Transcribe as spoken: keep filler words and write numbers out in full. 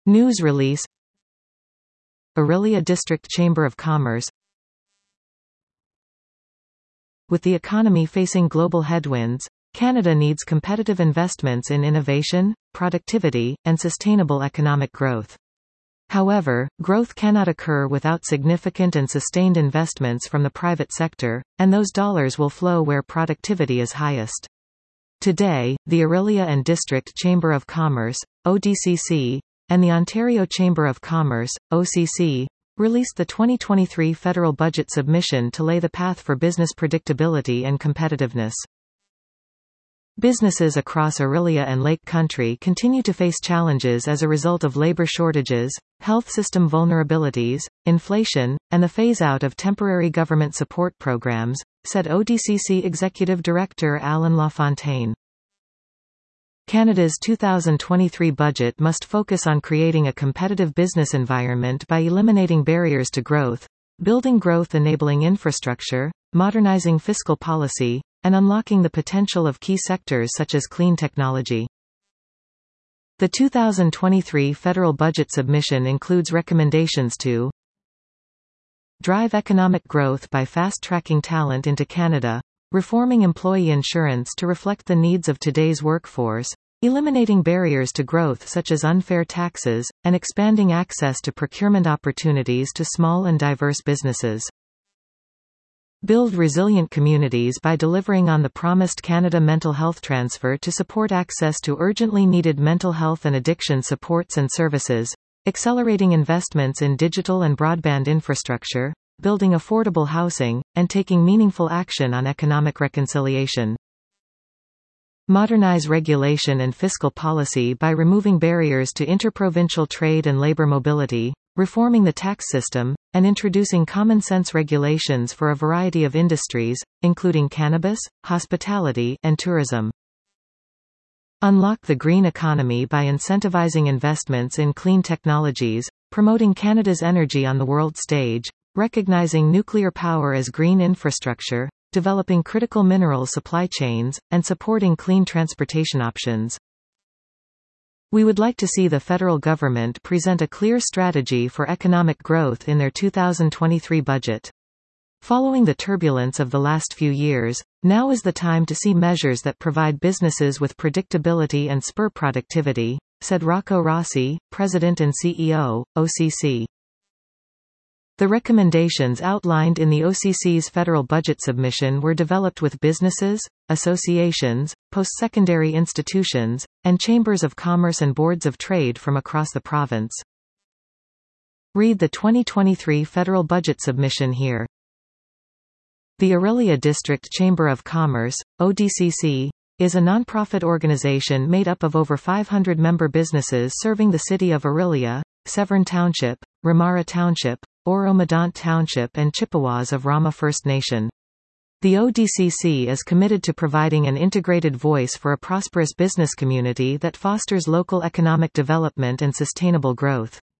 News release. Orillia District Chamber of Commerce. With the economy facing global headwinds, Canada needs competitive investments in innovation, productivity, and sustainable economic growth. However, growth cannot occur without significant and sustained investments from the private sector, and those dollars will flow where productivity is highest. Today, the Orillia and District Chamber of Commerce, O D C C, and the Ontario Chamber of Commerce, O C C, released the twenty twenty-three federal budget submission to lay the path for business predictability and competitiveness. Businesses across Orillia and Lake Country continue to face challenges as a result of labor shortages, health system vulnerabilities, inflation, and the phase-out of temporary government support programs, said O D C C Executive Director Alan LaFontaine. Canada's two thousand twenty-three budget must focus on creating a competitive business environment by eliminating barriers to growth, building growth-enabling infrastructure, modernizing fiscal policy, and unlocking the potential of key sectors such as clean technology. The two thousand twenty-three federal budget submission includes recommendations to drive economic growth by fast-tracking talent into Canada, reforming employee insurance to reflect the needs of today's workforce, eliminating barriers to growth such as unfair taxes, and expanding access to procurement opportunities to small and diverse businesses. Build resilient communities by delivering on the promised Canada Mental Health Transfer to support access to urgently needed mental health and addiction supports and services, accelerating investments in digital and broadband infrastructure, building affordable housing, and taking meaningful action on economic reconciliation. Modernize regulation and fiscal policy by removing barriers to interprovincial trade and labor mobility, reforming the tax system, and introducing common-sense regulations for a variety of industries, including cannabis, hospitality, and tourism. Unlock the green economy by incentivizing investments in clean technologies, promoting Canada's energy on the world stage, recognizing nuclear power as green infrastructure, developing critical mineral supply chains, and supporting clean transportation options. We would like to see the federal government present a clear strategy for economic growth in their two thousand twenty-three budget. Following the turbulence of the last few years, now is the time to see measures that provide businesses with predictability and spur productivity, said Rocco Rossi, President and C E O, O C C. The recommendations outlined in the O C C's federal budget submission were developed with businesses, associations, post-secondary institutions, and chambers of commerce and boards of trade from across the province. Read the twenty twenty-three federal budget submission here. The Orillia District Chamber of Commerce, O D C C, is a nonprofit organization made up of over five hundred member businesses serving the city of Orillia, Severn Township, Ramara Township, Oro-Medonte Township and Chippewas of Rama First Nation. The O D C C is committed to providing an integrated voice for a prosperous business community that fosters local economic development and sustainable growth.